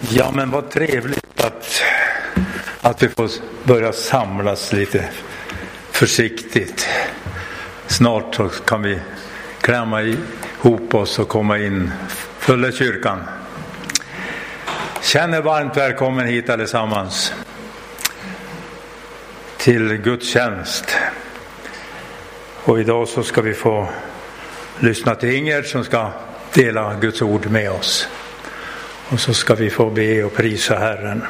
Ja, men vad trevligt att vi får börja samlas lite försiktigt. Snart så kan vi klämma ihop oss och komma in fulla kyrkan. Känner varmt välkommen hit allesammans till gudstjänst. Och idag så ska vi få lyssna till Inger som ska dela Guds ord med oss. Och så ska vi få be och prisa Herren.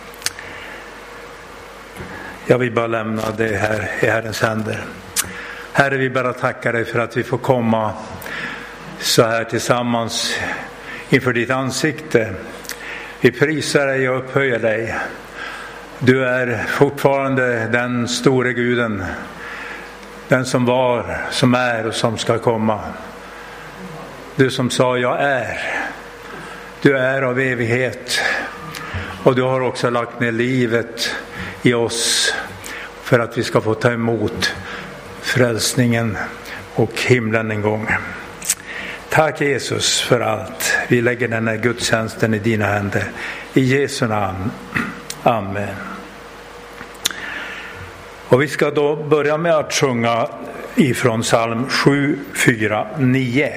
Jag vill bara lämna det här i Herrens händer. Herre, vi bara tackar dig för att vi får komma så här tillsammans inför ditt ansikte. Vi prisar dig och upphöjer dig. Du är fortfarande den store guden. Den som var, som är och som ska komma. Du som sa jag är. Du är av evighet. Och du har också lagt ner livet i oss för att vi ska få ta emot frälsningen och himlen en gång. Tack Jesus för allt. Vi lägger den här gudstjänsten i dina händer. I Jesu namn. Amen. Och vi ska då börja med att sjunga ifrån psalm 749.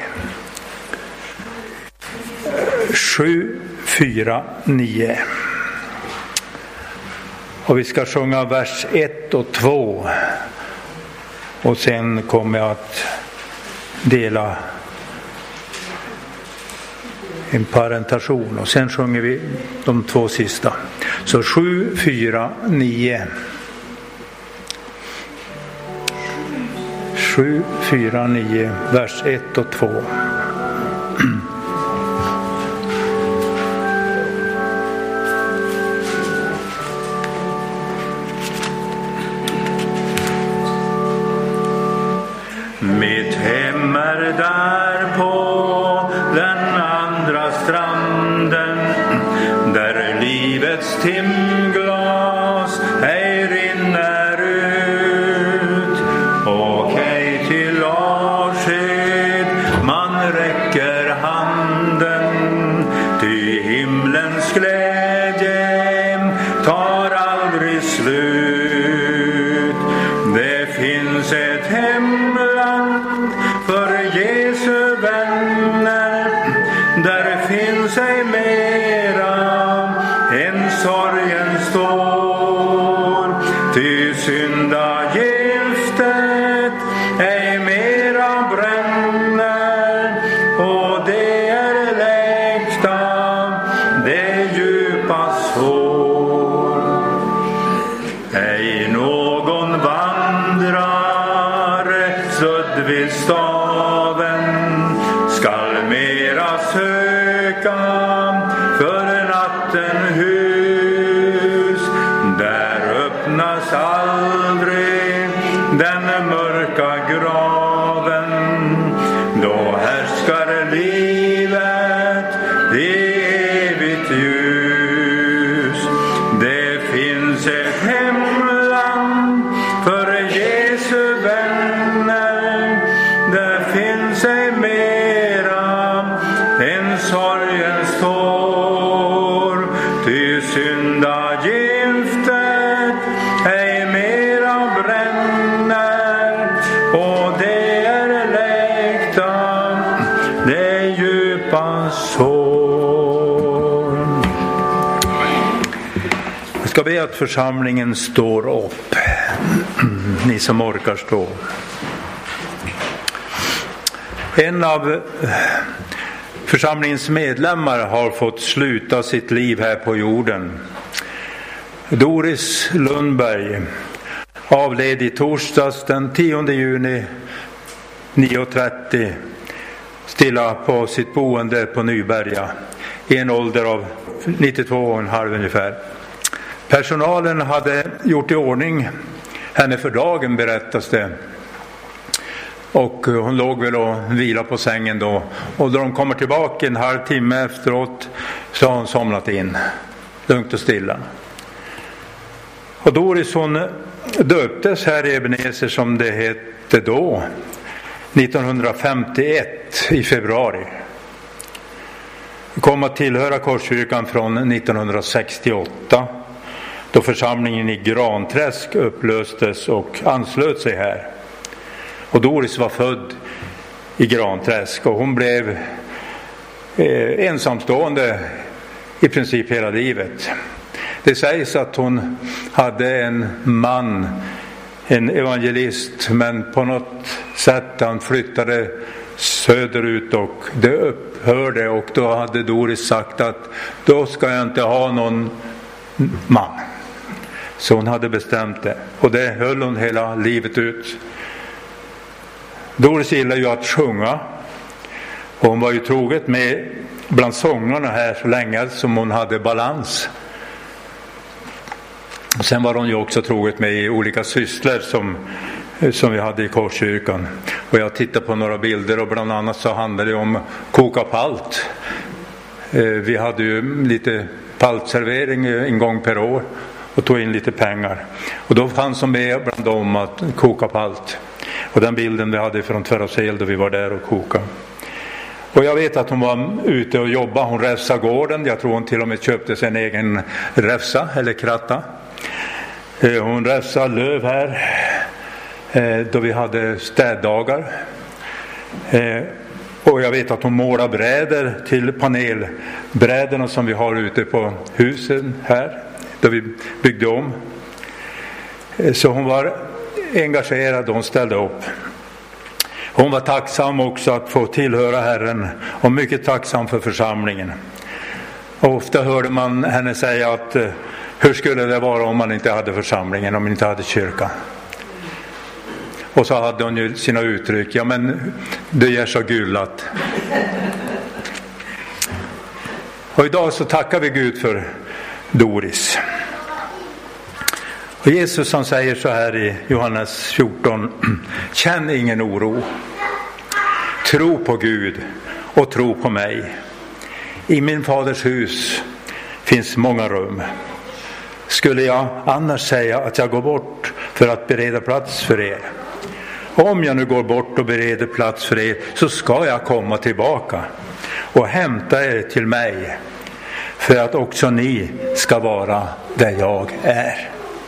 749. Och vi ska sjunga vers 1 och 2. Och sen kommer jag att dela en parentation. Och sen sjunger vi de två sista. Så 749. 749, vers 1 och 2. Mitt hem är där på den andra stranden, där livets timglas ej rinner ut, och ej till avsked man räcker handen, ty himlens glädje tar aldrig slut. Det finns ett hemland för Jesu vänner, där finns ej mera en sorgen står, ty syndagiftet ej mera bränner, och det är läkta det djupa sår. Ej någon vandrare stödd vid staven skall mera söka för natten hus, där öppnas aldrig den mörka graven, då härskar livet i evigt ljus. Det finns ett hemland för Jesu vänner, där finns ej mera en sorgens tår, ty syndagiftet ej mera bränner, och det är läkta det djupa sår. Jag ska be att församlingen står upp. Ni som orkar stå. En av församlingens medlemmar har fått sluta sitt liv här på jorden. Doris Lundberg avled i torsdags den 10 juni 9:30 stilla på sitt boende på Nyberga i en ålder av 92,5 ungefär. Personalen hade gjort i ordning henne för dagen, berättas det. Och hon låg väl och vilade på sängen då. Och då de kommer tillbaka en halvtimme efteråt så har hon somnat in. Lugnt och stilla. Och Doris, hon döptes här i Ebenezer som det hette då. 1951 i februari. kom att tillhöra Korskyrkan från 1968, då församlingen i Granträsk upplöstes och anslöt sig här. Och Doris var född i Granträsk och hon blev ensamstående i princip hela livet. Det sägs att hon hade en man, en evangelist, men på något sätt han flyttade söderut och det upphörde, och då hade Doris sagt att då ska jag inte ha någon man. Så hon hade bestämt det, och det höll hon hela livet ut. Doris gillade ju att sjunga, och hon var ju troget med bland sångarna här så länge som hon hade balans. Sen var hon ju också troget med i olika sysslor som vi hade i Korskyrkan. Och jag tittade på några bilder, och bland annat så handlade det om koka palt. Vi hade ju lite paltservering en gång per år och tog in lite pengar. Och då fanns hon med bland dem att koka palt. Och den bilden vi hade från Tvärasel då vi var där och kokade. Och jag vet att hon var ute och jobbade. Hon räfsade gården. Jag tror hon till och med köpte sig en egen räfsa eller kratta. Hon räfsade löv här då vi hade städdagar. Och jag vet att hon målade brädor till panelbrädorna som vi har ute på husen här då vi byggde om. Så hon var engagerad och hon ställde upp. Hon var tacksam också att få tillhöra Herren och mycket tacksam för församlingen. Och ofta hörde man henne säga att hur skulle det vara om man inte hade församlingen, om man inte hade kyrkan. Och så hade hon ju sina uttryck, ja men det är så gullat. Och idag så tackar vi Gud för Doris. Och Jesus han säger så här i Johannes 14: känn ingen oro. Tro på Gud och tro på mig. I min faders hus finns många rum. Skulle jag annars säga att jag går bort för att bereda plats för er? Om jag nu går bort och bereder plats för er, så ska jag komma tillbaka och hämta er till mig, för att också ni ska vara där jag är.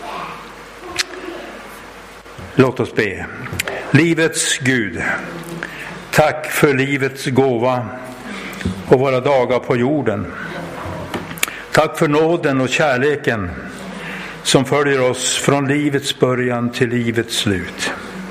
Låt oss be. Livets Gud, tack för livets gåva och våra dagar på jorden. Tack för nåden och kärleken som följer oss från livets början till livets slut.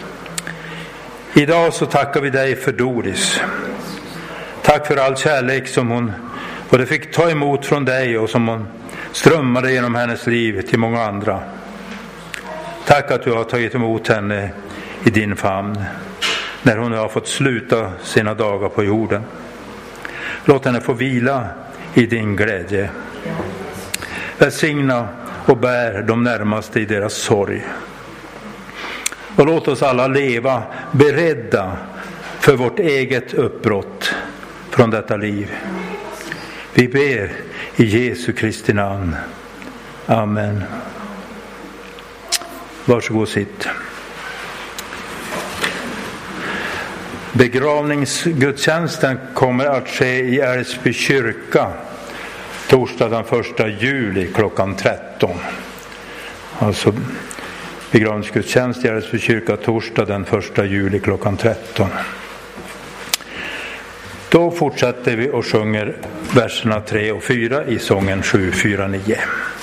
Idag så tackar vi dig för Doris. Tack för all kärlek som hon både fick ta emot från dig och som hon strömmade genom hennes liv till många andra. Tack att du har tagit emot henne i din famn när hon har fått sluta sina dagar på jorden. Låt henne få vila i din glädje. Välsigna och bär de närmaste i deras sorg. Och låt oss alla leva beredda för vårt eget uppbrott från detta liv. Vi ber i Jesu Kristi namn. Amen. Varsågod och sitt. Begravningsgudstjänsten kommer att ske i Älvsby kyrka torsdag den 1 juli klockan 13. Alltså begravningsgudstjänst i Älvsby kyrka torsdag den 1 juli klockan 13. Då fortsätter vi och sjunger verserna 3 och 4 i sången 749.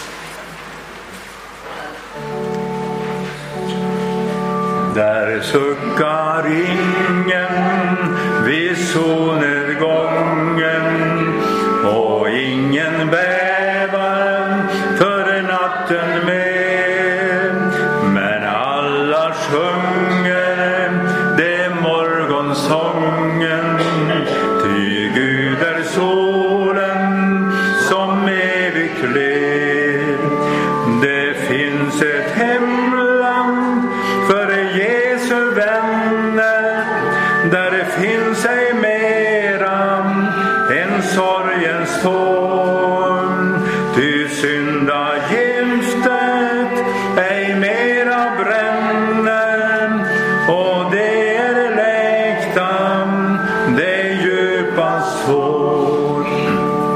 Där suckar ingen vid solnedgången och ingen bävar för natten med, men alla sjunger det morgonsången, ty Gud är solen som evigt ler. Det finns ett hemland för Jesu vänner, där det finns ej mera en sorgens torn, ty syndagiftet ej mera bränner, och det är läktan det djupa sår.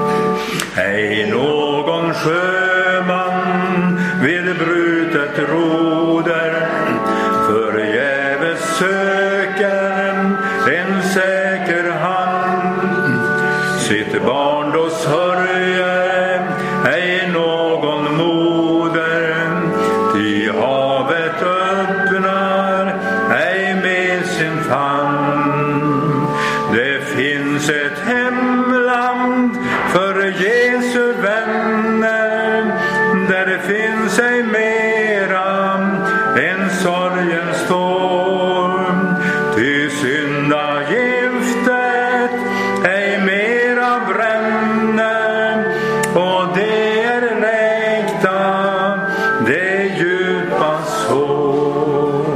ej någon sjöman vid brutet roder, förgäves söker en säker hamn. Sitt barn då sörjer ej någon moder, ty havet öppnar ej med sin famn. Det finns ett hemland för Jesu vänner, där det finns ej mera en sorgens storm, ty syndagiftet ej mera bränner, och det är räkta det djupa sår.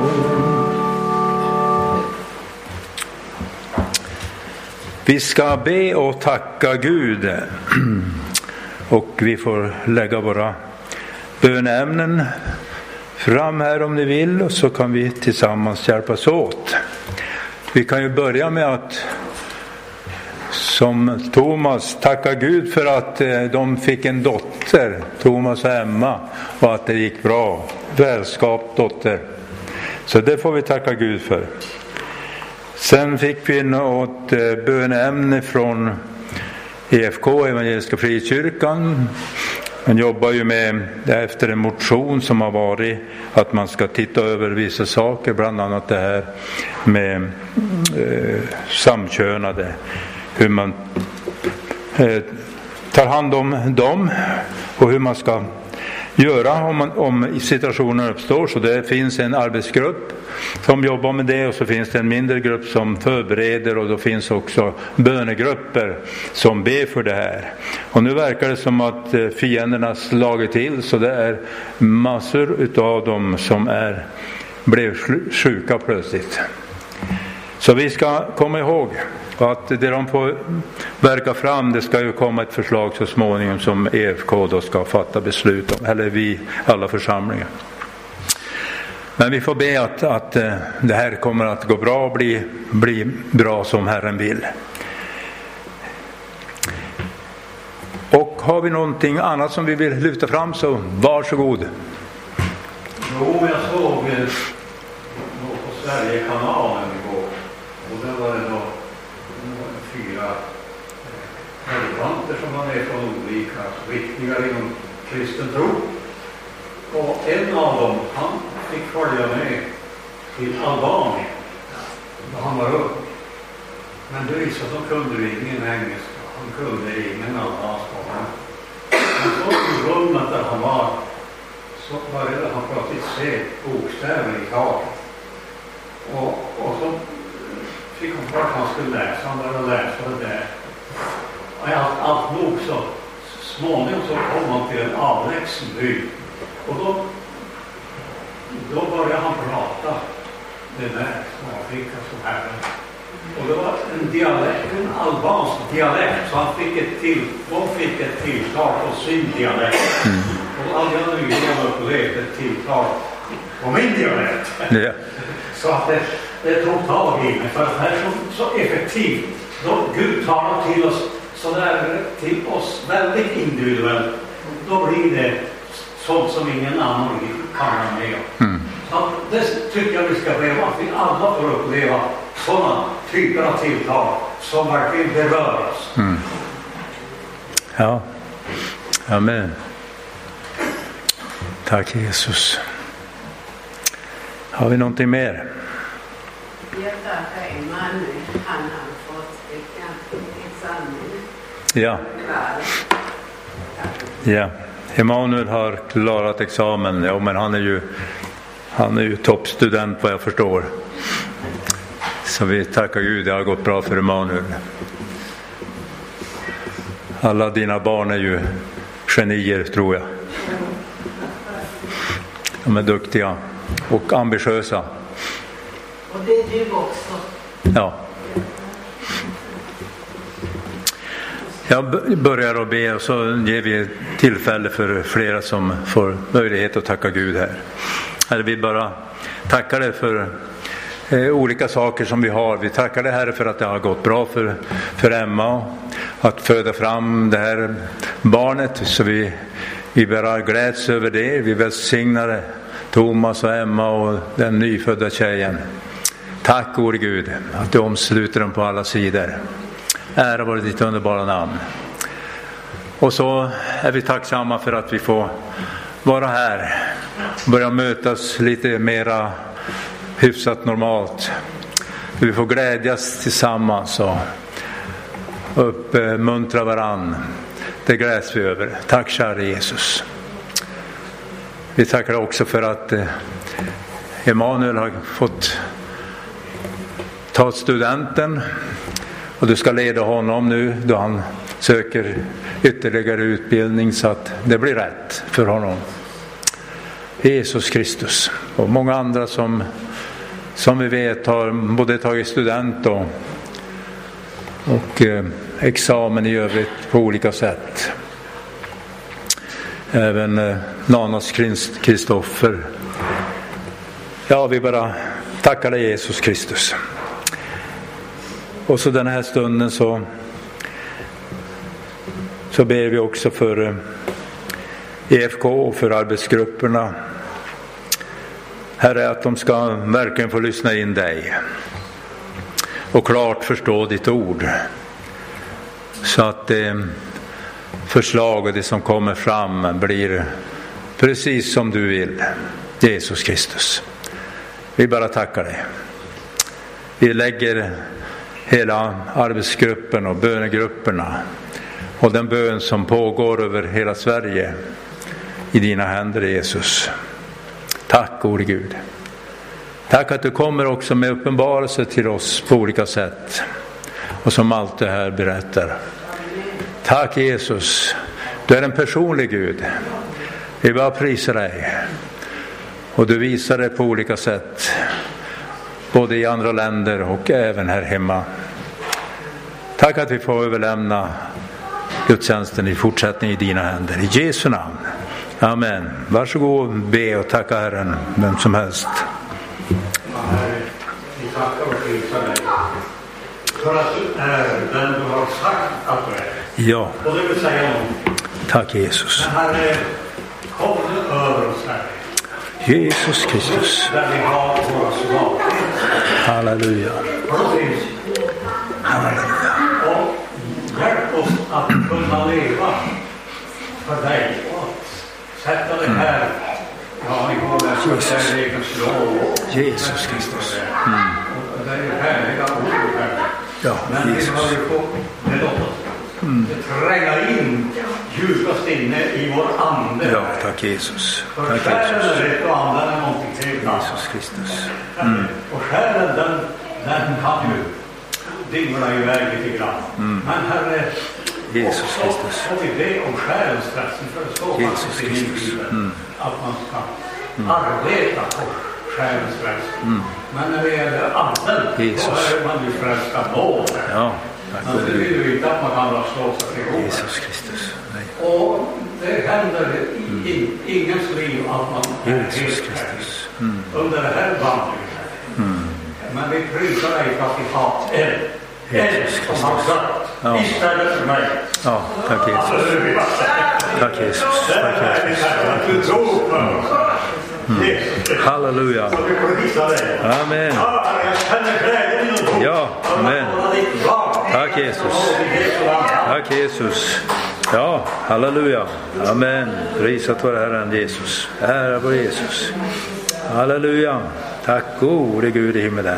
Vi ska be och tacka Gud, och vi får lägga våra böneämnen fram här om ni vill, och så kan vi tillsammans hjälpas åt. Vi kan ju börja med att som Thomas tacka Gud för att de fick en dotter, Thomas och Emma, och att det gick bra, välskapt dotter. Så det får vi tacka Gud för. Sen fick vi något böneämne från EFK, Evangeliska Frikyrkan. Man jobbar ju med det efter en motion som har varit att man ska titta över vissa saker, bland annat det här med samkönade, hur man tar hand om dem och hur man ska göra om situationen uppstår. Så det finns en arbetsgrupp som jobbar med det, och så finns det en mindre grupp som förbereder, och då finns också bönegrupper som ber för det här. Och nu verkar det som att fienderna slagit till, så det är massor utav dem som blev sjuka plötsligt. Så vi ska komma ihåg att det de får verka fram, det ska ju komma ett förslag så småningom som EFK då ska fatta beslut om, eller vi alla församlingar. Men vi får be att det här kommer att gå bra och bli bra som Herren vill. Och har vi någonting annat som vi vill lyfta fram, så varsågod. Jo, jag såg på Sverigekanalen igår, och där var det då 4 predikanter som var med från olika riktningar inom kristen tro. Och en av dem, han fick följa med till Albanien när han var ung. Men det visade att de kunde ingen engelska, han kunde ingen albanska. Men så i rummet där han var, så började han plötsligt se bokstäver i taket. Och så fick han klart att han skulle läsa, han började läsa det där. Och allt nog så småningom så kom han till en avlägsen by. Och då började han prata det där som han fick som Herren. Och det var en albansk dialekt, så de fick ett tilltal på sin dialekt. Och aldrig hade nyligen upplevt ett tilltal på min dialekt. Yeah. Så att det tog tag i mig, för det här är så effektivt. Då Gud talar till oss till oss väldigt individuellt, då blir det sånt som ingen annan kan vara med om. Så det tycker jag vi ska leva, att vi alla får uppleva sådana typer av tilltal som verkligen berör oss. Ja, amen. Tack Jesus. Har vi någonting mer? Jag tackar Emanuel, han har fått examen. Ja, Emanuel har klarat examen, ja, men han är ju toppstudent vad jag förstår. Så vi tackar Gud, det har gått bra för Emanuel. Alla dina barn är ju genier, tror jag. De är duktiga och ambitiösa. Och det är du också. Ja. Jag börjar att be, och så ger vi tillfälle för flera som får möjlighet att tacka Gud här. Herre, vi bara tackar dig för olika saker som vi har. Vi tackar dig, Herre, för att det har gått bra för Emma att föda fram det här barnet, så vi bara gläds över det. Vi välsignar Thomas och Emma och den nyfödda tjejen. Tack gode Gud att du omsluter dem på alla sidor. Ära vare ditt underbara namn. Och så är vi tacksamma för att vi får vara här, börja mötas lite mera hyfsat normalt. Vi får glädjas tillsammans och uppmuntra varann. Det gläds vi över. Tack kära Jesus. Vi tackar också för att Emanuel har fått ta studenten, och du ska leda honom nu då han söker ytterligare utbildning så att det blir rätt för honom. Jesus Kristus. Och många andra som vi vet har både tagit student och examen i övrigt på olika sätt. Även Nanas Kristoffer. Ja, vi bara tackar dig Jesus Kristus. Och så den här stunden så ber vi också för EFK och för arbetsgrupperna. Herre, att de ska verkligen få lyssna in dig och klart förstå ditt ord, så att det förslag och det som kommer fram blir precis som du vill. Jesus Kristus, vi bara tackar dig. Vi lägger hela arbetsgruppen och bönegrupperna och den bön som pågår över hela Sverige i dina händer, Jesus. Tack gode Gud. Tack att du kommer också med uppenbarelse till oss på olika sätt, och som allt det här berättar. Tack Jesus, du är en personlig Gud. Vi bara prisar dig, och du visar det på olika sätt, både i andra länder och även här hemma. Tack att vi får överlämna gudstjänsten i fortsättning i dina händer. I Jesu namn. Amen. Varsågod, be och tacka Herren, vem som helst. Vi tackar och prisar dig för att du är den du har sagt att du är. Ja. Och det vill säga någonting. Tack Jesus. Herre, kom nu över oss här. Jesus Kristus. Där vi har våra svagheter. Halleluja. Och då finns Halleluja. och hjälp oss att kunna leva för dig och att sätta det här. Ja, vi går där för kärlekens lov. Jesus Kristus. Och det är ju härliga ord här. Ja, Men vi Jesus. har ju fått det låt tränga in djupast inne i vår ande. Ja, tack Jesus. För Tack själen Jesus. är rätt och anden är någonting helt annat. Jesus Kristus. Och själen den kan ju dingla iväg lite grann. Men Herre, Jesus också Kristus. får vi be om själens frälsning, för det står Jesus faktiskt i Kristus. Bibeln att man ska arbeta på själens frälsning. Men när det gäller anden, Jesus. då är man ju frälst av nåd. Ja, tack Men gode det Gud. vill ju inte att man kan slå sig till ro. Jesus Kristus. Nej. Och det händer i ingens liv att man är Jesus helt Kristus. frälst under det här vandringen. Men vi prisar dig för att vi har en som har dött istället för mig. Ja, tack Jesus. Halleluja. Tack Jesus. Det Tack är Jesus. härligt att du tror på oss. Jesus. Halleluja. Så vi prisar dig. Amen. Ja, jag känner glädjen i någon. Ja, amen. Tack Jesus. Tack Jesus. Ja, halleluja. Amen. Prisat vare Herren Jesus. Ära vare Jesus. Halleluja. Tack gode Gud i himmelen.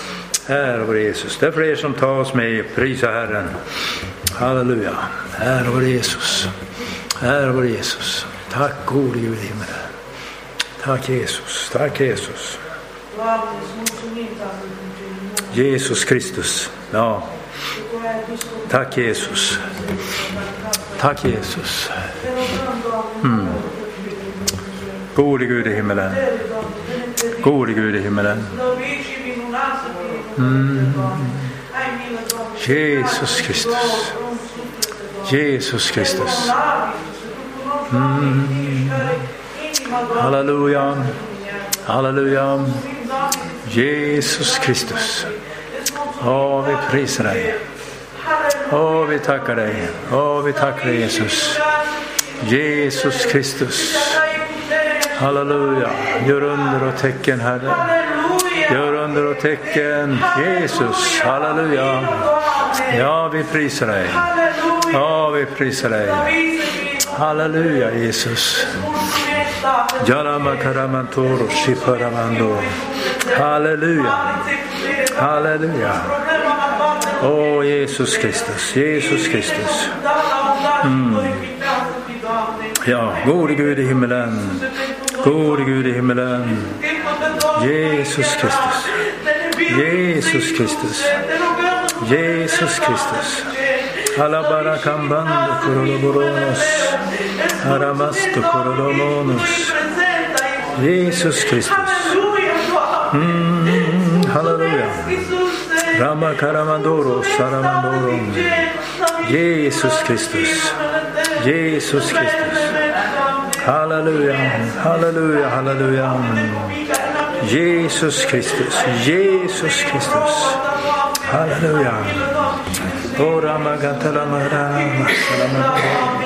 Ära vare Jesus. Det är fler som tar oss med. Prisa Herren. Halleluja. Ära vare Jesus. Ära vare Jesus. Tack gode Gud i himmelen. Tack Jesus. Tack Jesus. Jesus Kristus. Ja. Tack Jesus. Tack Jesus. Gode Gud i himmelen. Gode Gud i himmelen. Jesus Kristus. Jesus Kristus. Halleluja. Halleluja. Jesus Kristus. Vi prisar dig. Vi tackar dig. Vi tackar dig Jesus. Jesus Kristus. Halleluja. Gör under och tecken, Herre. Gör under och tecken. Jesus. Halleluja. Ja, vi prisar dig. Ja, vi prisar dig. Halleluja, Jesus. Jalamakaramantoro shiparamando. Halleluja. Halleluja. Åh, Jesus Kristus. Jesus Kristus. Ja, gode Gud i himmelen. Gode Gud i himmelen. Jesus Kristus. Jesus Kristus. Jesus Kristus. Alabara kambando koroloboronos. Aramasto korolomonos. Jesus Kristus. Halleluja. Rama karamandoro saramandoro. Jesus Kristus. Jesus Kristus. Halleluja. Halleluja. Halleluja. Jesus Kristus. Jesus Kristus. Halleluja. Ora magatala marama salamara.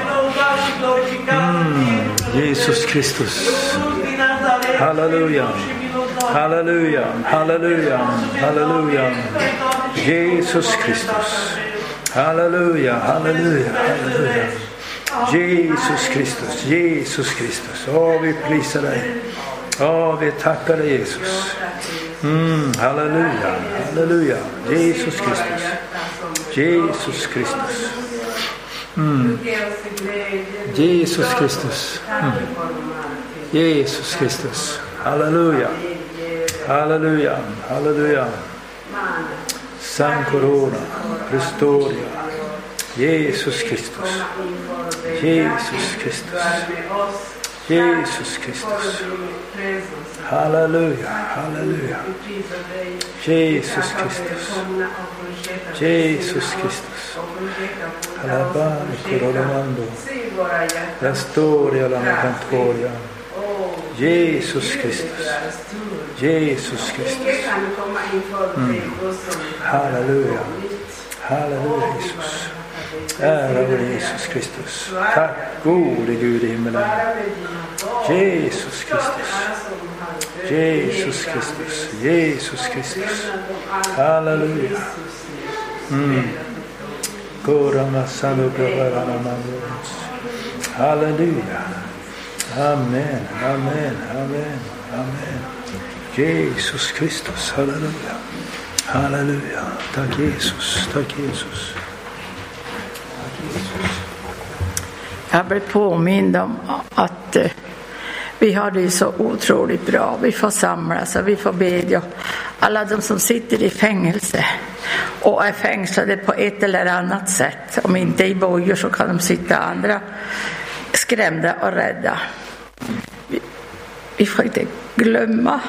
Jesus Kristus. Halleluja. Halleluja. Halleluja. Halleluja. Jesus Kristus. Halleluja. Halleluja. Halleluja. Jesus Kristus. Jesus Kristus. Åh, vi prisar dig. Åh, vi tackar dig, Jesus. Halleluja. Halleluja. Jesus Kristus. Jesus Kristus. Jesus Kristus. Jesus Kristus. Halleluja. Halleluja. Halleluja. San Corona. Restoria. Jesus Kristus. Jesus Kristus. Jesus Kristus. Halleluja. Halleluja. Jesus Kristus. Jesus Kristus. Alabani Corolando. Restoria la Cantoria. Jesus Kristus. Jesus Kristus. Halleluja. Halleluja, Jesus. Ära vår Jesus Kristus. Tack gode Gud i himmelen. Jesus Kristus. Jesus Kristus. Jesus Kristus. Halleluja. Halleluja. Amen. Amen. Amen. Amen. Jesus Kristus. Halleluja. Halleluja. Tack Jesus. Tack Jesus. Jag blev påmind om att vi har det så otroligt bra. Vi får samlas och vi får bedja. Alla de som sitter i fängelse och är fängslade på ett eller annat sätt. Om inte i bojor så kan de sitta andra skrämda och rädda. Vi får inte glömma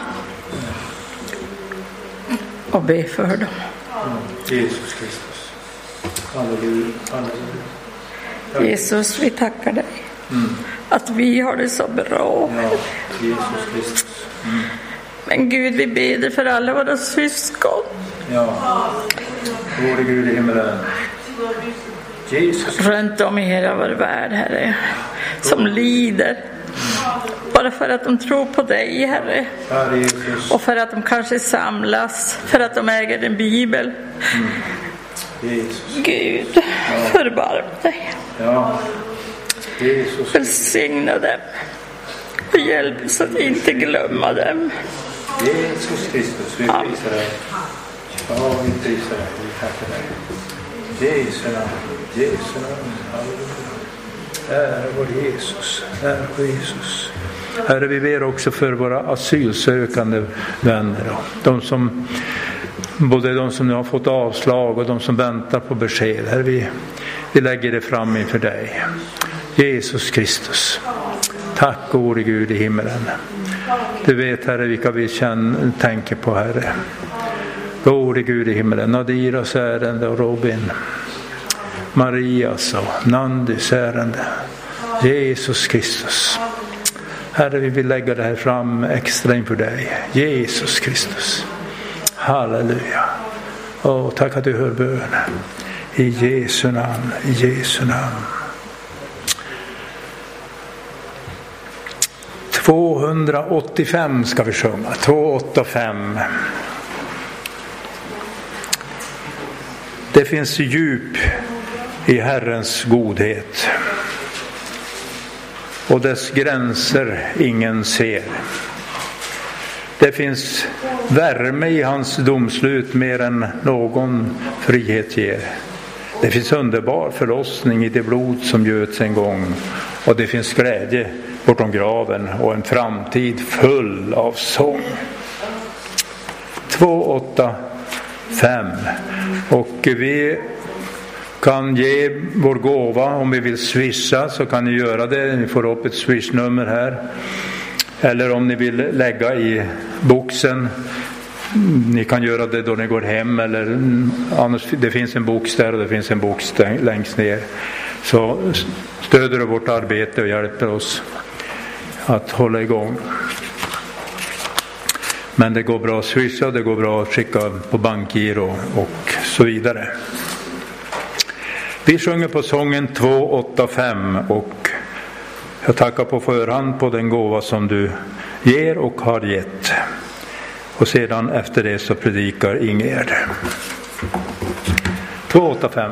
och be för dem. Jesus Kristus. Halleluja. Halleluja. Jesus, vi tackar dig att vi har det så bra. Ja, Jesus Kristus. Men Gud, vi ber för alla våra syskon. Ja, gode Gud i himmelen. Jesus. Runt om i hela vår värld, Herre, som lider. Bara för att de tror på dig, Herre. Och för att de kanske samlas, för att de äger en bibel. Jesus. Gud, förbarm dig. Ja. Jesus. Välsigna dem. Och hjälp oss att inte glömma dem. Jesus Kristus, vi prisar dig. Ja, vi prisar dig. Vi tackar dig. Jesu namn. Jesu namn. Halleluja. Ära vår Jesus. Ära vår Jesus. Herre, vi ber också för våra asylsökande vänner. De som, både de som nu har fått avslag och de som väntar på besked. Herre, vi lägger det fram inför dig. Jesus Kristus. Tack gode Gud i himmelen. Du vet, Herre, vilka vi tänker på, Herre. Gode Gud i himmelen. Nadiras ärende och Robin. Marias och Nandis ärende. Jesus Kristus. Herre, vi vill lägga det här fram extra inför dig. Jesus Kristus. Halleluja. Och tack att du hör bönen. I Jesu namn. I Jesu namn. 285 ska vi sjunga. 285. Det finns djup i Herrens godhet, och dess gränser ingen ser. Det finns värme i hans domslut mer än någon frihet ger. Det finns underbar förlossning i det blod som göts en gång, och det finns glädje bortom graven och en framtid full av sång. 285. Och vi kan ge vår gåva om vi vill swisha, så kan ni göra det. Ni får upp ett swishnummer här. Eller om ni vill lägga i boxen, ni kan göra det då ni går hem, eller annars, det finns en box där och det finns en box längst ner. Så stöder du vårt arbete och hjälper oss att hålla igång. Men det går bra att swisha, det går bra att skicka på bankgiro och så vidare. Vi sjunger på sången 285, och jag tackar på förhand på den gåva som du ger och har gett. Och sedan efter det så predikar Ingegerd. 285.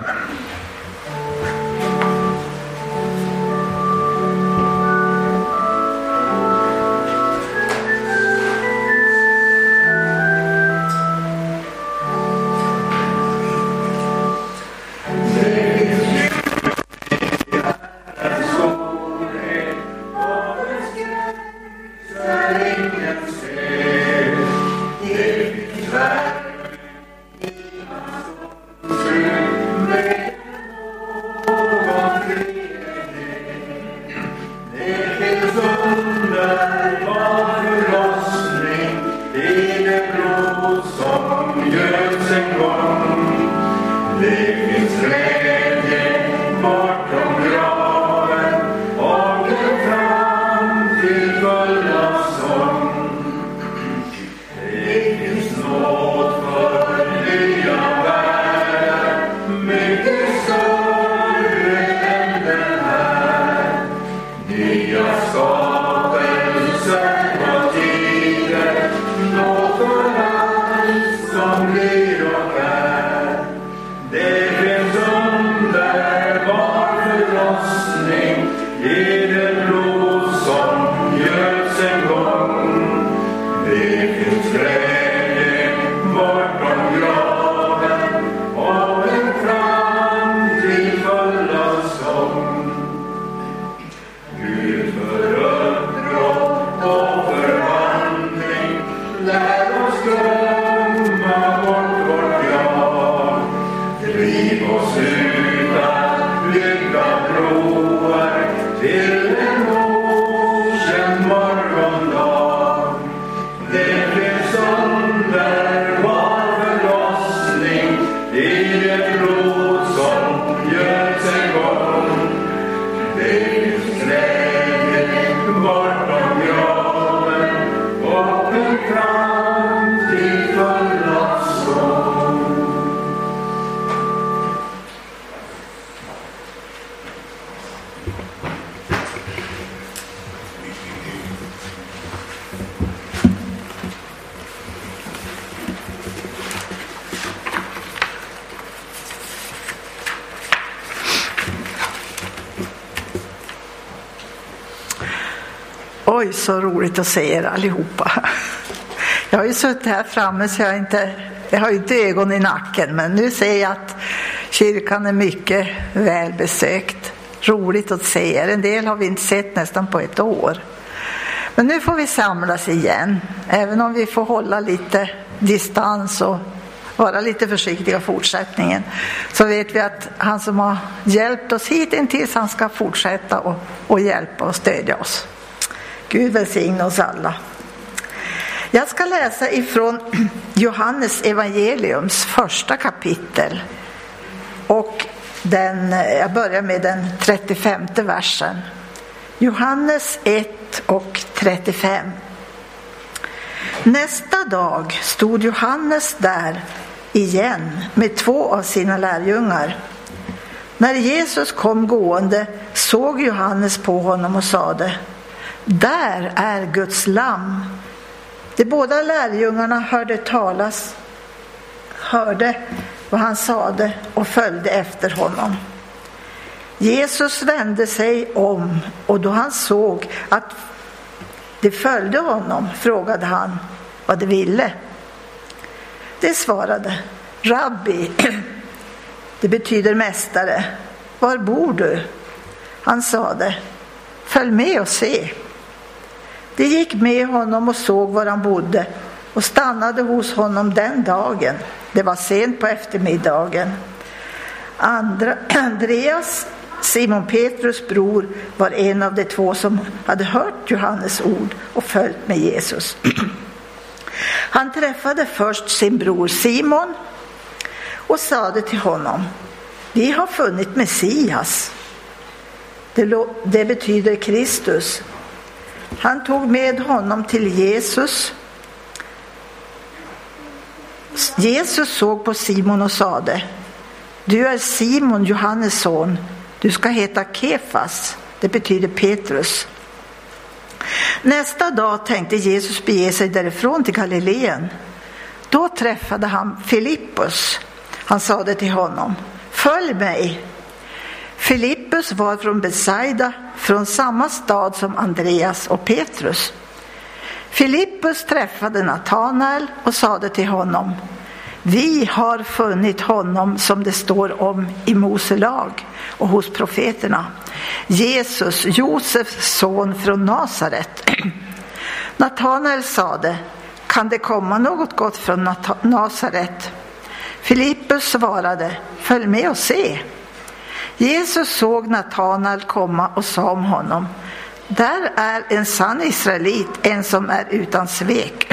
Oj, så roligt att se er allihopa. Jag har ju suttit här framme så jag har inte ögon i nacken, men nu ser jag att kyrkan är mycket välbesökt. Roligt att se er. En del har vi inte sett nästan på ett år. Men nu får vi samlas igen, även om vi får hålla lite distans och vara lite försiktiga i fortsättningen. Så vet vi att han som har hjälpt oss hittills, han ska fortsätta och hjälpa och stödja oss. Gud välsigne oss alla. Jag ska läsa ifrån Johannes evangeliums första kapitel. Och jag börjar med den 35:e versen. Johannes 1 och 35. Nästa dag stod Johannes där igen med 2 av sina lärjungar. När Jesus kom gående såg Johannes på honom och sade: Där är Guds lamm. De båda lärjungarna hörde vad han sade och följde efter honom. Jesus vände sig om, och då han såg att de följde honom frågade han vad de ville. De svarade: Rabbi, det betyder mästare, var bor du? Han sade: följ med och se. De gick med honom och såg var han bodde och stannade hos honom den dagen. Det var sent på eftermiddagen. Andreas, Simon Petrus bror, var en av de två som hade hört Johannes ord och följt med Jesus. Han träffade först sin bror Simon och sade till honom: vi har funnit Messias. Det betyder Kristus. Han tog med honom till Jesus. Jesus såg på Simon och sade: du är Simon, Johannes son. Du ska heta Kefas. Det betyder Petrus. Nästa dag tänkte Jesus bege sig därifrån till Galileen. Då träffade han Filippus. Han sade till honom: följ mig. Filippus var från Betsaida, från samma stad som Andreas och Petrus. Filippus träffade Natanael och sade till honom: vi har funnit honom som det står om i Mose lag och hos profeterna, Jesus, Josefs son från Nasaret. Natanael sade: kan det komma något gott från Nasaret? Filippus svarade: följ med och se. Jesus såg Natanael komma och sa om honom: där är en sann israelit, en som är utan svek.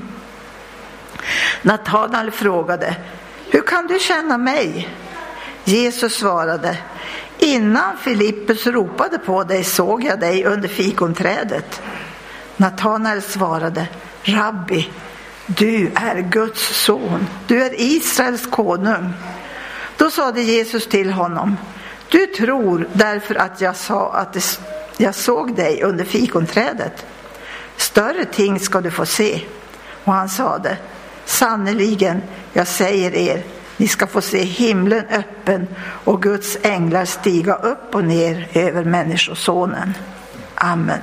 Natanael frågade: hur kan du känna mig? Jesus svarade: innan Filippus ropade på dig såg jag dig under fikonträdet. Natanael svarade: Rabbi, du är Guds son, du är Israels konung. Då sade Jesus till honom: du tror därför att jag sa att jag såg dig under fikonträdet. Större ting ska du få se. Och han sade: sannoliken, jag säger er, ni ska få se himlen öppen och Guds änglar stiga upp och ner över människosonen. Amen.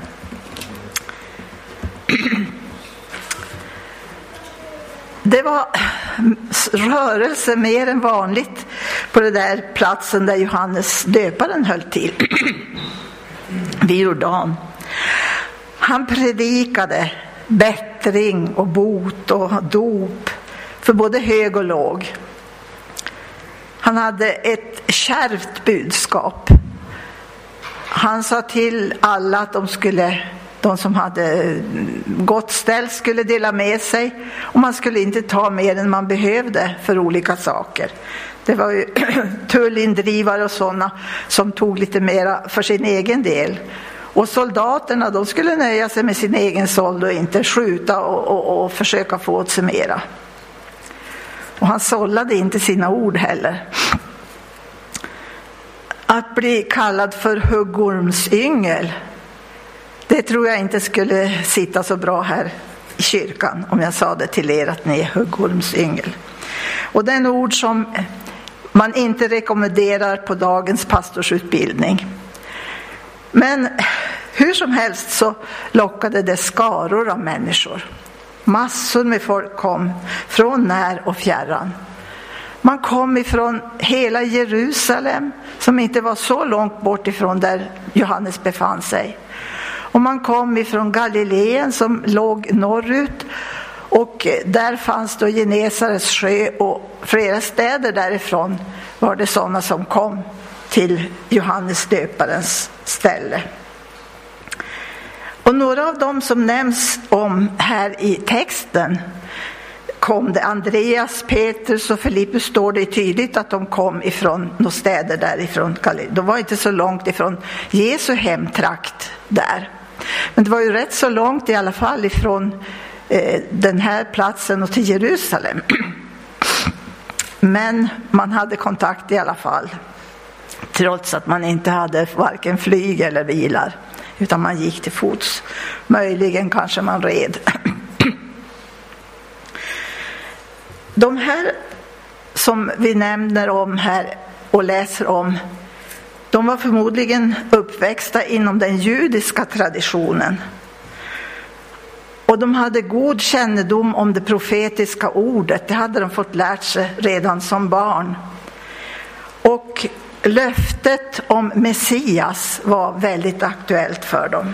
Det var rörelse mer än vanligt på den där platsen där Johannes döparen höll till, vid Jordan. Han predikade bättring och bot och dop för både hög och låg. Han hade ett kärvt budskap. Han sa till alla att de som hade gott ställt skulle dela med sig, och man skulle inte ta mer än man behövde för olika saker. Det var ju tullindrivare och sådana som tog lite mera för sin egen del. Och soldaterna, de skulle nöja sig med sin egen såld och inte skjuta och försöka få åt sig mera. Och han sållade inte sina ord heller. Att bli kallad för huggormsyngel, det tror jag inte skulle sitta så bra här i kyrkan om jag sa det till er att ni är huggormsyngel. Och det är en ord som man inte rekommenderar på dagens pastorsutbildning. Men hur som helst så lockade det skaror av människor. Massor med folk kom från när och fjärran. Man kom ifrån hela Jerusalem, som inte var så långt bort ifrån där Johannes befann sig. Och man kom ifrån Galileen som låg norrut, och där fanns då Genesarets sjö, och flera städer därifrån var det sådana som kom till Johannes döparens ställe. Och några av dem som nämns om här i texten kom det. Andreas, Petrus och Filippus, står det tydligt att de kom ifrån några städer därifrån. De var inte så långt ifrån Jesu hemtrakt där. Men det var ju rätt så långt i alla fall ifrån den här platsen och till Jerusalem. Men man hade kontakt i alla fall. trots att man inte hade varken flyg eller bilar, utan man gick till fots. Möjligen kanske man red. De här som vi nämner om här och läser om, de var förmodligen uppväxta inom den judiska traditionen. Och de hade god kännedom om det profetiska ordet. Det hade de fått lärt sig redan som barn. Och löftet om Messias var väldigt aktuellt för dem.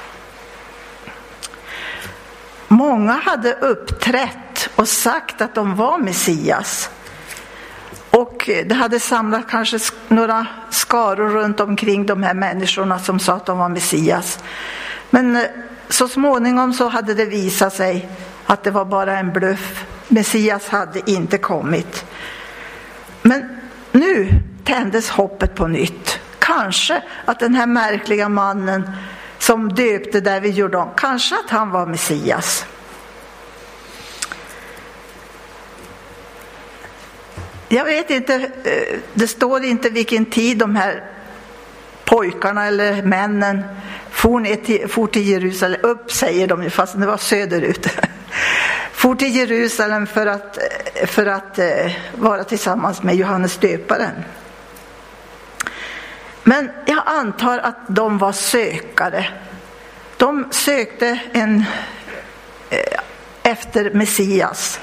Många hade uppträtt och sagt att de var Messias. Och det hade samlat kanske några skaror runt omkring de här människorna som sa att de var Messias. Men så småningom så hade det visat sig att det var bara en bluff. Messias hade inte kommit. Men nu tändes hoppet på nytt. Kanske att den här märkliga mannen som döpte där vid Jordan, kanske att han var Messias. Jag vet inte, det står inte vilken tid de här pojkarna eller männen for till Jerusalem. Upp säger de, fast det var söderut. For till Jerusalem för att vara tillsammans med Johannes döparen. Men jag antar att de var sökare. De sökte efter Messias.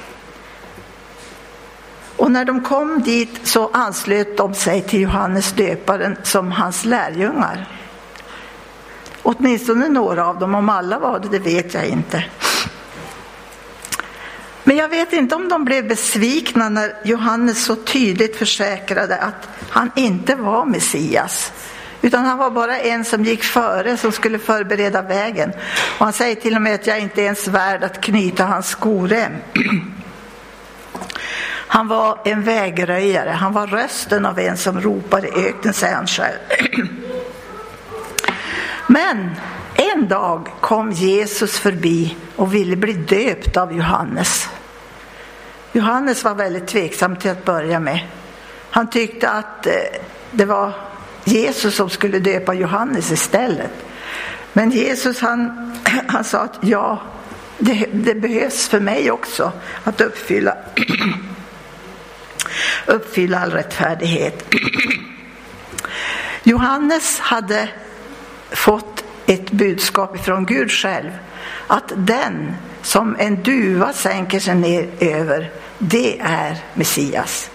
Och när de kom dit så anslöt de sig till Johannes döparen som hans lärjungar. Åtminstone några av dem, om alla var det vet jag inte. Men jag vet inte om de blev besvikna när Johannes så tydligt försäkrade att han inte var Messias. Utan han var bara en som gick före, som skulle förbereda vägen. Och han säger till och med att jag inte ens värd att knyta hans skorem. Han var en vägröjare. Han var rösten av en som ropar i öknen, säger han själv. Men en dag kom Jesus förbi och ville bli döpt av Johannes. Johannes var väldigt tveksam till att börja med. Han tyckte att det var Jesus som skulle döpa Johannes istället. Men Jesus han sa att ja, det behövs för mig också att uppfylla all rättfärdighet. Johannes hade fått ett budskap från Gud själv, att den som en duva sänker sig ner över, det är Messias.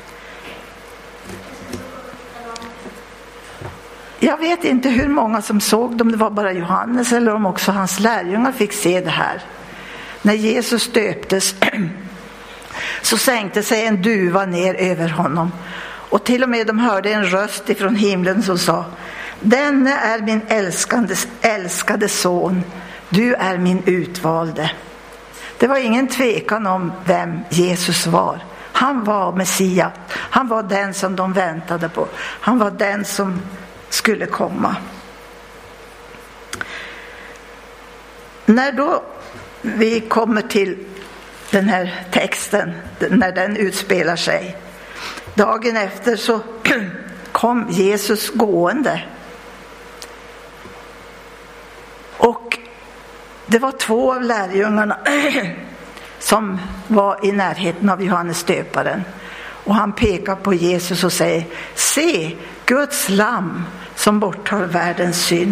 Jag vet inte hur många som såg det, om det var bara Johannes eller om också hans lärjungar fick se det här. När Jesus döptes så sänkte sig en duva ner över honom. Och till och med de hörde en röst ifrån himlen som sa: denne är min älskade son, du är min utvalde. Det var ingen tvekan om vem Jesus var. Han var Messias. Han var den som de väntade på. Han var den som skulle komma. När då vi kommer till den här texten, när den utspelar sig, dagen efter så kom Jesus gående. Och det var 2 av lärjungarna som var i närheten av Johannes döparen. Och han pekar på Jesus och säger: se, Guds lamm som borttar världens synd.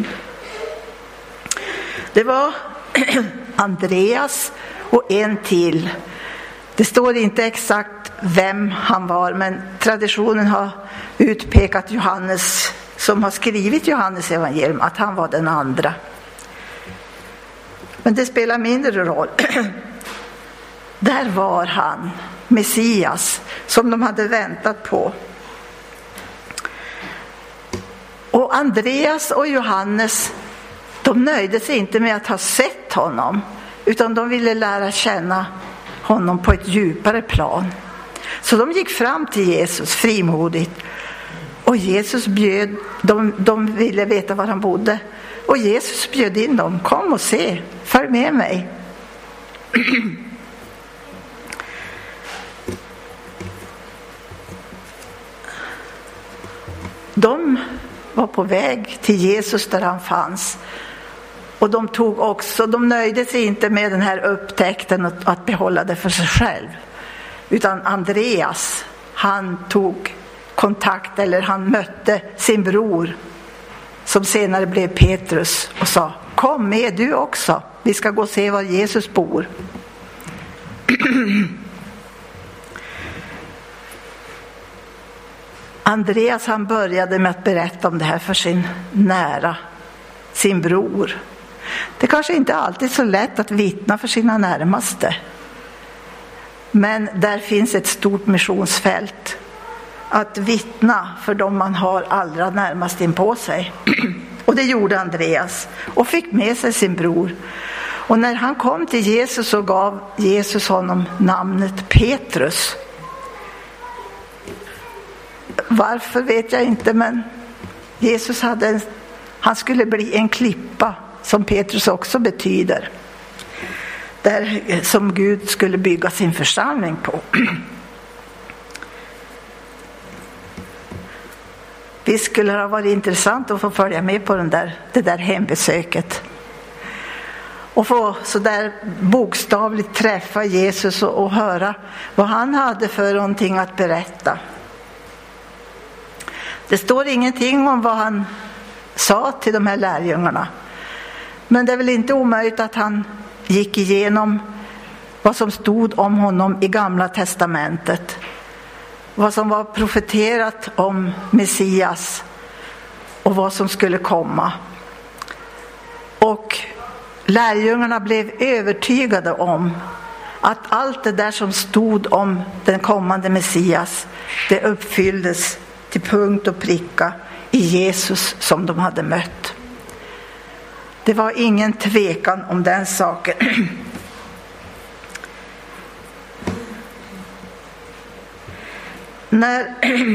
Det var Andreas och en till. Det står inte exakt vem han var, men traditionen har utpekat Johannes, som har skrivit Johannes evangelium, att han var den andra. Men det spelar mindre roll. Där var han, Messias, som de hade väntat på. Och Andreas och Johannes, de nöjde sig inte med att ha sett honom, utan de ville lära känna honom på ett djupare plan. Så de gick fram till Jesus frimodigt. Och Jesus bjöd, de ville veta var han bodde. Och Jesus bjöd in dem: kom och se, följ med mig. de var på väg till Jesus där han fanns. Och de nöjde sig inte med den här upptäckten att behålla det för sig själv. Utan Andreas, han tog kontakt, eller han mötte sin bror som senare blev Petrus och sa: kom med du också, vi ska gå och se var Jesus bor. Andreas, han började med att berätta om det här för sin bror. Det kanske inte alltid är så lätt att vittna för sina närmaste. Men där finns ett stort missionsfält. Att vittna för dem man har allra närmast in på sig. Och det gjorde Andreas och fick med sig sin bror. Och när han kom till Jesus så gav Jesus honom namnet Petrus. Varför vet jag inte, men Jesus han skulle bli en klippa, som Petrus också betyder. Där som Gud skulle bygga sin församling på. Det skulle ha varit intressant att få följa med på det där hembesöket. Och få så där bokstavligt träffa Jesus och höra vad han hade för någonting att berätta. Det står ingenting om vad han sa till de här lärjungarna. Men det är väl inte omöjligt att han gick igenom vad som stod om honom i Gamla testamentet. Vad som var profeterat om Messias och vad som skulle komma. Och lärjungarna blev övertygade om att allt det där som stod om den kommande Messias, det uppfylldes till punkt och pricka i Jesus som de hade mött. Det var ingen tvekan om den saken. När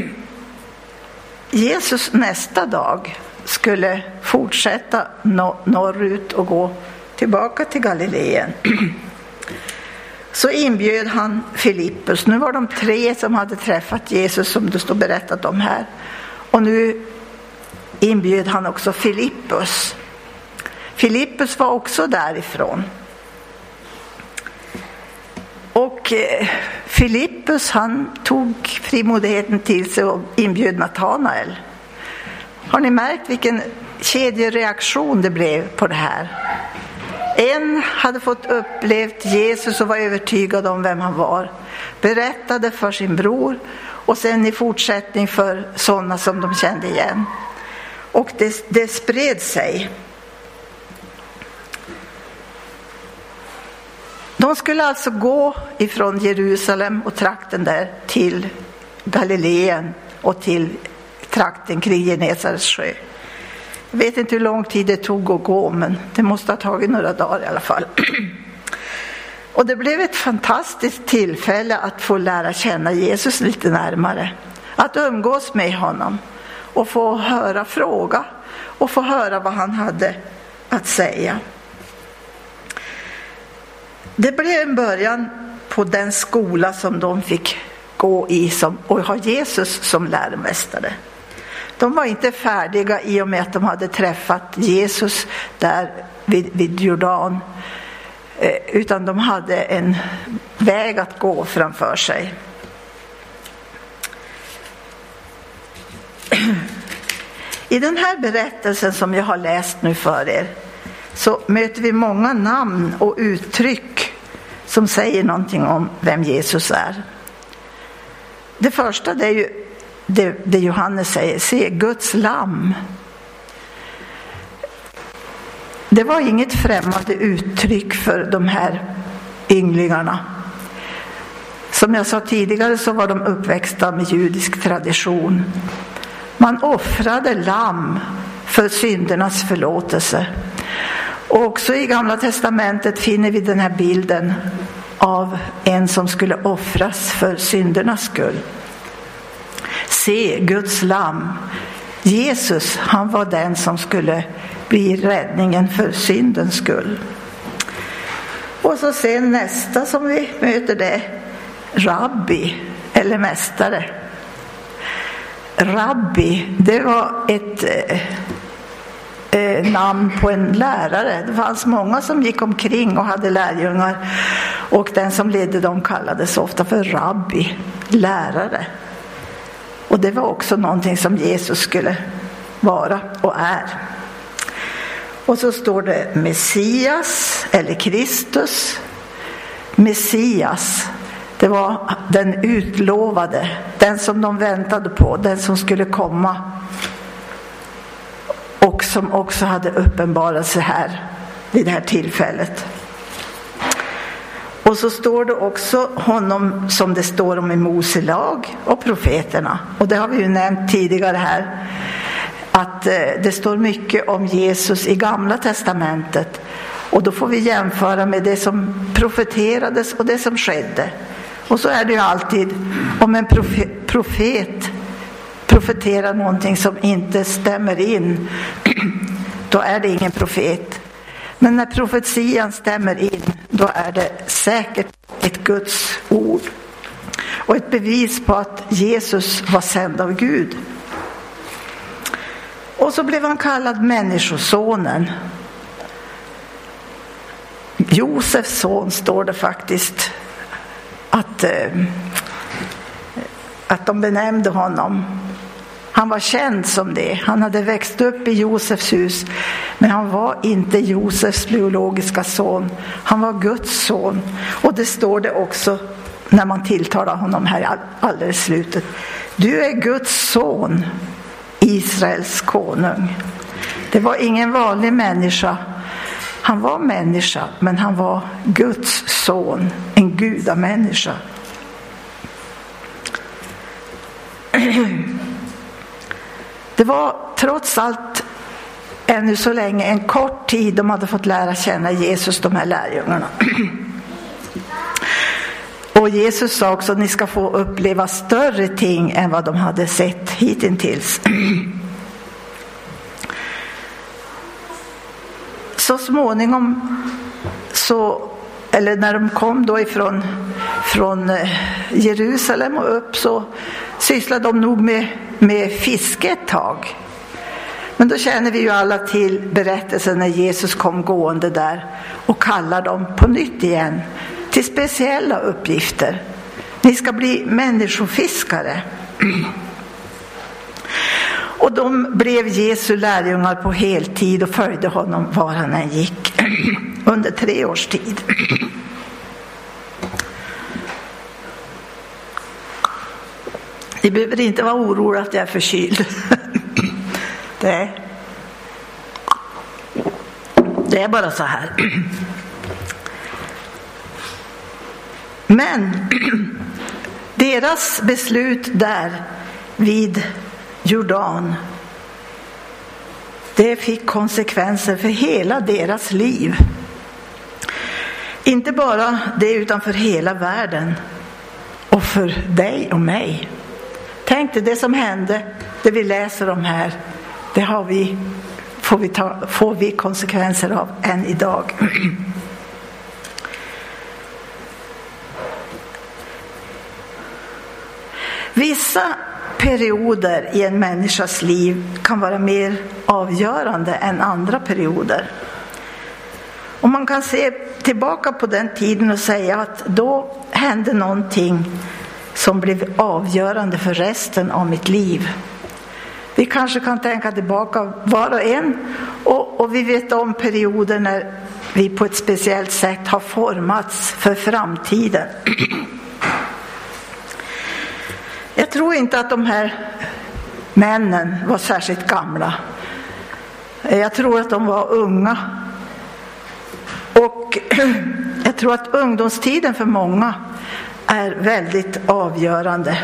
Jesus nästa dag skulle fortsätta norrut och gå tillbaka till Galileen, så inbjöd han Filippus. Nu var de 3 som hade träffat Jesus, som det står berättat om här. Och nu inbjöd han också Filippus. Filippus var också därifrån. Och Filippus, han tog frimodigheten till sig och inbjöd Natanael. Har ni märkt vilken kedjereaktion det blev på det här? En hade fått upplevt Jesus och var övertygad om vem han var. Berättade för sin bror och sen i fortsättning för sådana som de kände igen. Och det spred sig. De skulle alltså gå ifrån Jerusalem och trakten där till Galileen och till trakten kring Genesarets sjö. Jag vet inte hur lång tid det tog att gå, men det måste ha tagit några dagar i alla fall. Och det blev ett fantastiskt tillfälle att få lära känna Jesus lite närmare. Att umgås med honom och få höra fråga och få höra vad han hade att säga. Det blev en början på den skola som de fick gå i och ha Jesus som läromästare. De var inte färdiga i och med att de hade träffat Jesus där vid Jordan, utan de hade en väg att gå framför sig. I den här berättelsen som jag har läst nu för er så möter vi många namn och uttryck som säger någonting om vem Jesus är. Det första, det är ju det Johannes säger: se Guds lamm. Det var inget främmande uttryck för de här ynglingarna. Som jag sa tidigare så var de uppväxta med judisk tradition. Man offrade lamm för syndernas förlåtelse. Och också i Gamla testamentet finner vi den här bilden av en som skulle offras för syndernas skull. Se Guds lamm. Jesus, han var den som skulle bli räddningen för syndens skull. Och så sen nästa som vi möter, det rabbi eller mästare. rabbi, det var ett namn på en lärare. Det fanns många som gick omkring och hade lärjungar, och den som ledde dem kallades ofta för rabbi, lärare. Och det var också någonting som Jesus skulle vara och är. Och så står det Messias eller Kristus. Messias, det var den utlovade, den som de väntade på, den som skulle komma och som också hade uppenbarat sig här vid det här tillfället. Och så står det också honom som det står om i Mose lag och profeterna. Och det har vi ju nämnt tidigare här, att det står mycket om Jesus i Gamla testamentet. Och då får vi jämföra med det som profeterades och det som skedde. Och så är det ju alltid, om en profet profeterar någonting som inte stämmer in, då är det ingen profet. Men när profetian stämmer in, då är det säkert ett Guds ord. Och ett bevis på att Jesus var sänd av Gud. Och så blev han kallad människosonen. Josefs son står det faktiskt att de benämnde honom. Han var känd som det. Han hade växt upp i Josefs hus, men han var inte Josefs biologiska son. Han var Guds son. Och det står det också när man tilltalar honom här alldeles i slutet. Du är Guds son, Israels konung. Det var ingen vanlig människa. Han var människa, men han var Guds son, en gudamänniska. Det var trots allt ännu så länge en kort tid de hade fått lära känna Jesus, de här lärjungarna. Och Jesus sa också att ni ska få uppleva större ting än vad de hade sett hittills. Så småningom, eller när de kom då från Jerusalem och upp, så sysslade de nog med fiske ett tag. Men då känner vi ju alla till berättelsen när Jesus kom gående där och kallar dem på nytt igen till speciella uppgifter. Ni ska bli människofiskare. Och de blev Jesu lärjungar på heltid och följde honom var han än gick under 3 års tid. Ni behöver inte vara oroliga att jag är förkyld. Det är bara så här. Men deras beslut där vid Jordan, det fick konsekvenser för hela deras liv. Inte bara det, utan för hela världen och för dig och mig. Tänk dig det som hände, det vi läser om här, det får vi konsekvenser av än idag. Vissa perioder i en människas liv kan vara mer avgörande än andra perioder. Och man kan se tillbaka på den tiden och säga att då hände någonting som blev avgörande för resten av mitt liv. Vi kanske kan tänka tillbaka var och en, och vi vet om perioder när vi på ett speciellt sätt har formats för framtiden. Jag tror inte att de här männen var särskilt gamla. Jag tror att de var unga. Och jag tror att ungdomstiden för många är väldigt avgörande.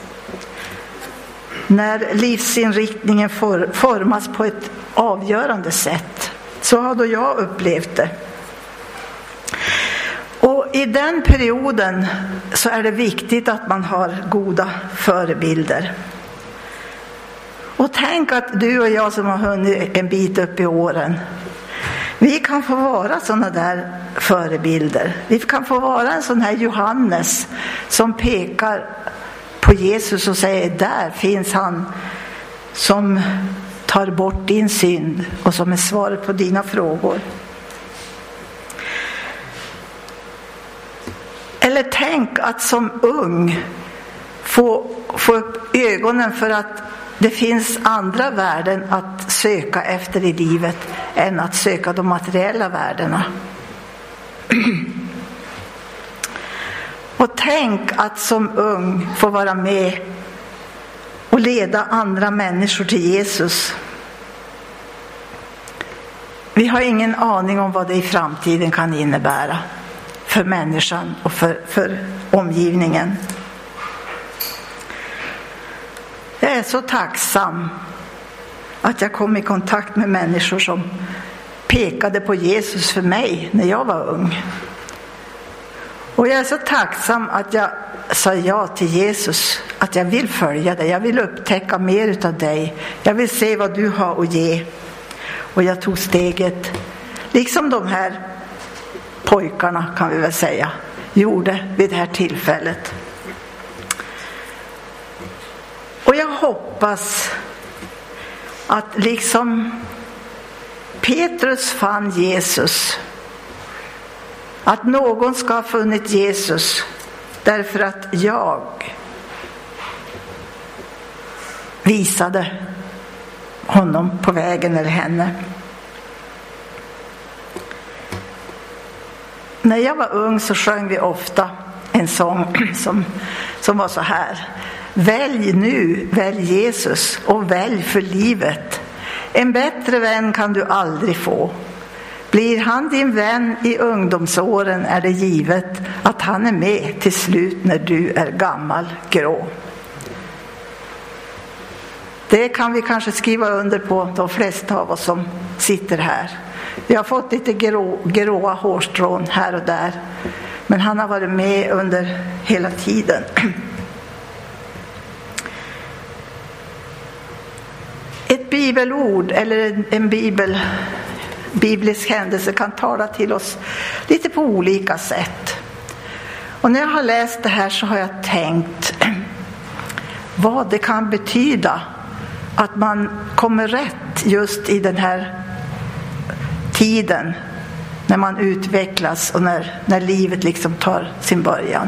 När livsinriktningen formas på ett avgörande sätt. Så har då jag upplevt det. Och i den perioden så är det viktigt att man har goda förebilder. Och tänk att du och jag som har hunnit en bit upp i åren, vi kan få vara sådana där förebilder. Vi kan få vara en sån här Johannes som pekar på Jesus och säger: där finns han som tar bort din synd och som är svaret på dina frågor. Eller tänk att som ung få upp ögonen för att det finns andra värden att söka efter i livet än att söka de materiella värdena. Och tänk att som ung få vara med och leda andra människor till Jesus. Vi har ingen aning om vad det i framtiden kan innebära för människan och för omgivningen. Jag är så tacksam att jag kom i kontakt med människor som pekade på Jesus för mig när jag var ung. Och jag är så tacksam att jag sa ja till Jesus, att jag vill följa dig, jag vill upptäcka mer utav dig, jag vill se vad du har att ge. Och jag tog steget, liksom de här pojkarna kan vi väl säga gjorde vid det här tillfället. Och jag hoppas att liksom Petrus fann Jesus, att någon ska ha funnit Jesus därför att jag visade honom på vägen eller henne. När jag var ung så sjöng vi ofta en sång som var så här: välj nu, välj Jesus och välj för livet. En bättre vän kan du aldrig få. Blir han din vän i ungdomsåren är det givet att han är med till slut när du är gammal grå. Det kan vi kanske skriva under på, de flesta av oss som sitter här. Vi har fått lite gråa hårstrån här och där, men han har varit med under hela tiden. Ett bibelord eller en biblisk händelse kan tala till oss lite på olika sätt. Och när jag har läst det här så har jag tänkt vad det kan betyda att man kommer rätt just i den här tiden när man utvecklas och när livet liksom tar sin början.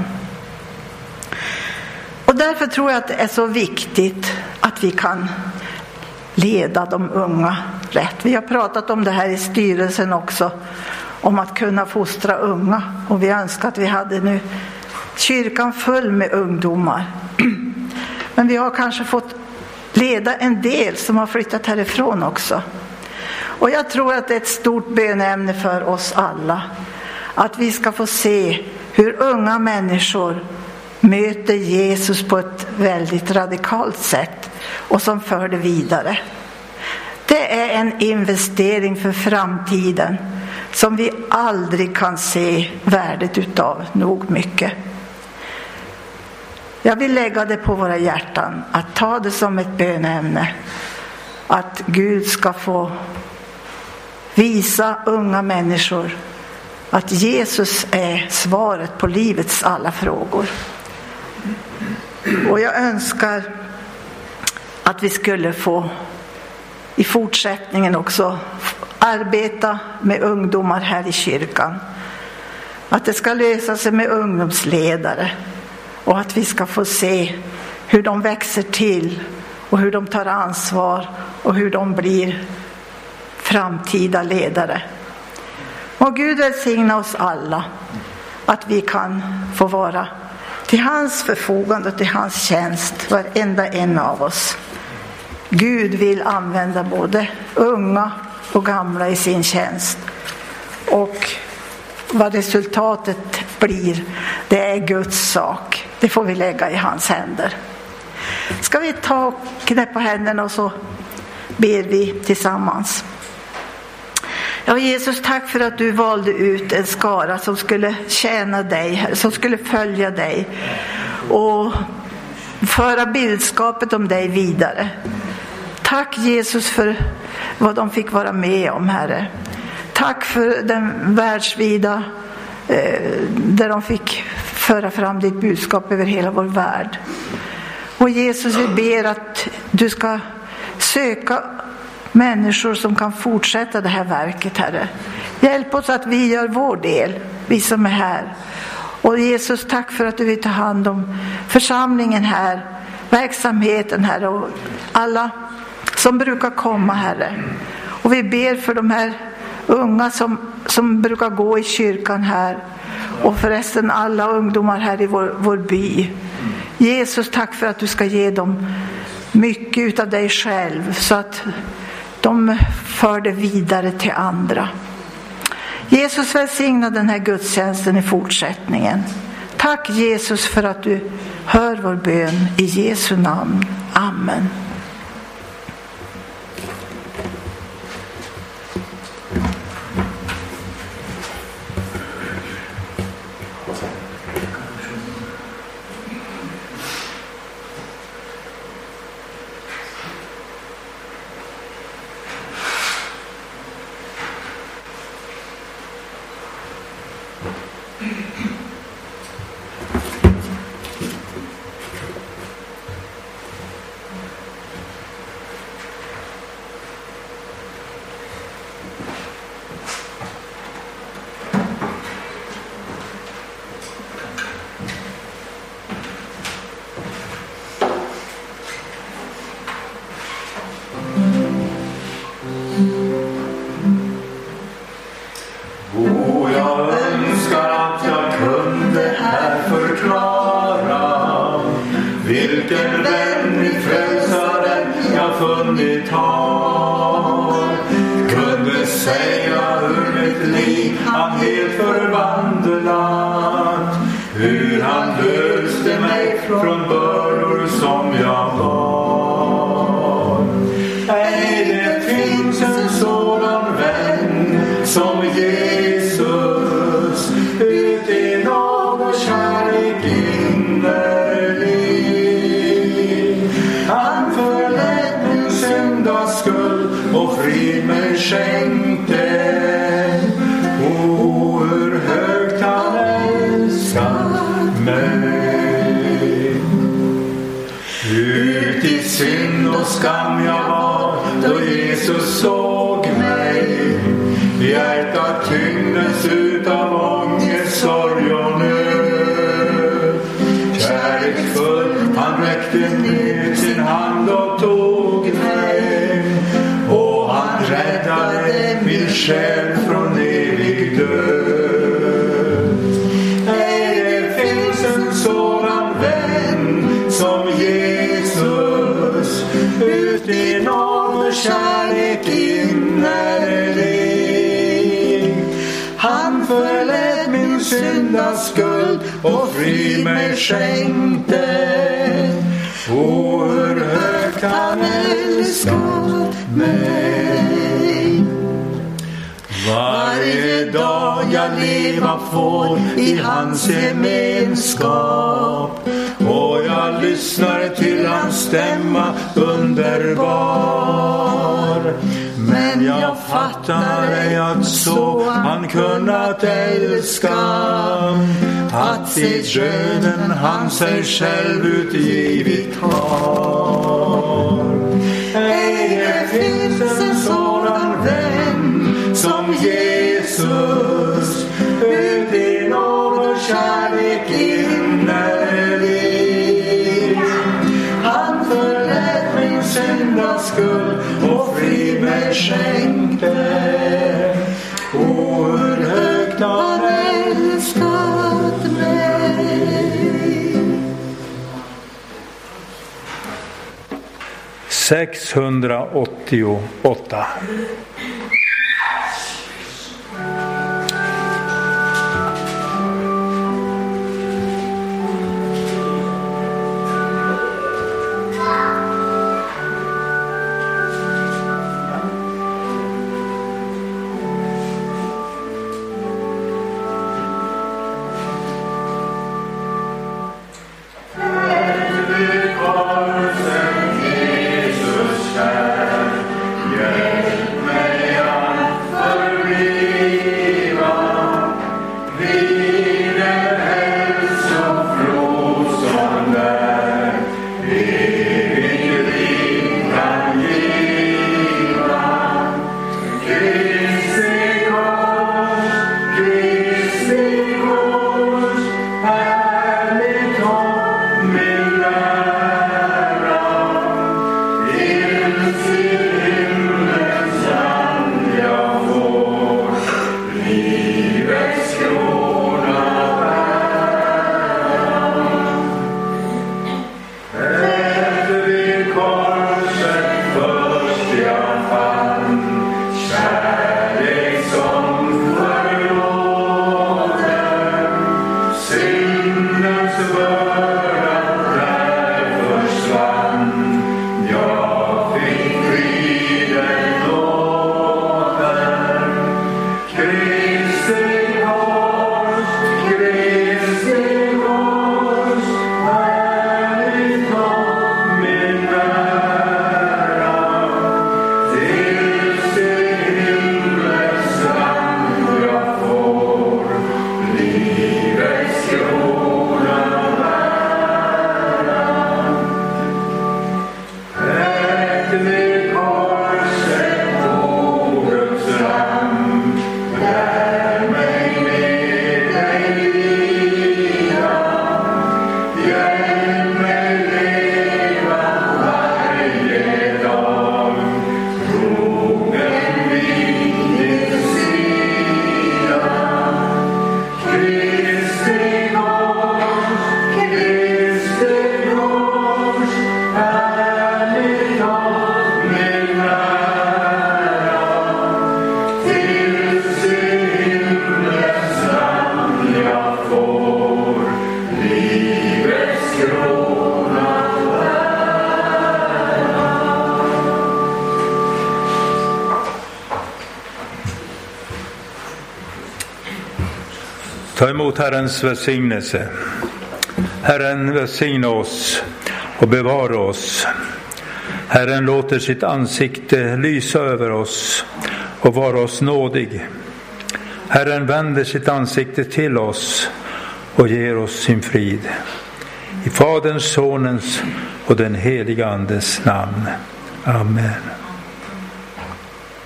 Och därför tror jag att det är så viktigt att vi kan leda de unga rätt. Vi har pratat om det här i styrelsen också, om att kunna fostra unga, och vi önskar att vi hade nu kyrkan full med ungdomar. Men vi har kanske fått leda en del som har flyttat härifrån också. Och jag tror att det är ett stort bönämne för oss alla att vi ska få se hur unga människor möter Jesus på ett väldigt radikalt sätt och som för det vidare. Det är en investering för framtiden som vi aldrig kan se värdet utav nog mycket. Jag vill lägga det på våra hjärtan att ta det som ett bönämne, att Gud ska få visa unga människor att Jesus är svaret på livets alla frågor. Och jag önskar att vi skulle få i fortsättningen också arbeta med ungdomar här i kyrkan. Att det ska lösa sig med ungdomsledare och att vi ska få se hur de växer till och hur de tar ansvar och hur de blir framtida ledare. Och Gud välsigna oss alla att vi kan få vara till hans förfogande och till hans tjänst, varenda en av oss. Gud vill använda både unga och gamla i sin tjänst. Och vad resultatet blir, det är Guds sak. Det får vi lägga i hans händer. Ska vi ta och knäppa händerna och så ber vi tillsammans. Ja, Jesus, tack för att du valde ut en skara som skulle tjäna dig, som skulle följa dig och föra budskapet om dig vidare. Tack Jesus för vad de fick vara med om, Herre. Tack för den världsvida där de fick föra fram ditt budskap över hela vår värld. Och Jesus, vi ber att du ska söka människor som kan fortsätta det här verket, Herre. Hjälp oss att vi gör vår del, vi som är här. Och Jesus, tack för att du vill ta hand om församlingen här, verksamheten här och alla som brukar komma, Herre. Och vi ber för de här unga som brukar gå i kyrkan här, och förresten alla ungdomar här i vår by. Jesus, tack för att du ska ge dem mycket av dig själv, så att de för det vidare till andra. Jesus, välsigna den här gudstjänsten i fortsättningen. Tack Jesus för att du hör vår bön i Jesu namn. Amen. Skuld och fri mig skänkte. O, hur högt han älskat mig. Varje dag jag leva får i hans gemenskap, och jag lyssnar till hans stämma underbar. Men jag fattar ej att så han kunnat älska, att i döden han sig själv utgivit har. Ej det finns en sådan vän som Jesus, ut i nåd och kärlek innerlig. Han förlät min syndaskuld och fri mig skänkte. O, hur högt han älskat mig. 688. Hjälp mig Ta emot Herrens välsignelse. Herren välsigna oss och bevara oss. Herren låter sitt ansikte lysa över oss och vara oss nådig. Herren vänder sitt ansikte till oss och ger oss sin frid. I Faderns, Sonens och den heliga Andes namn. Amen.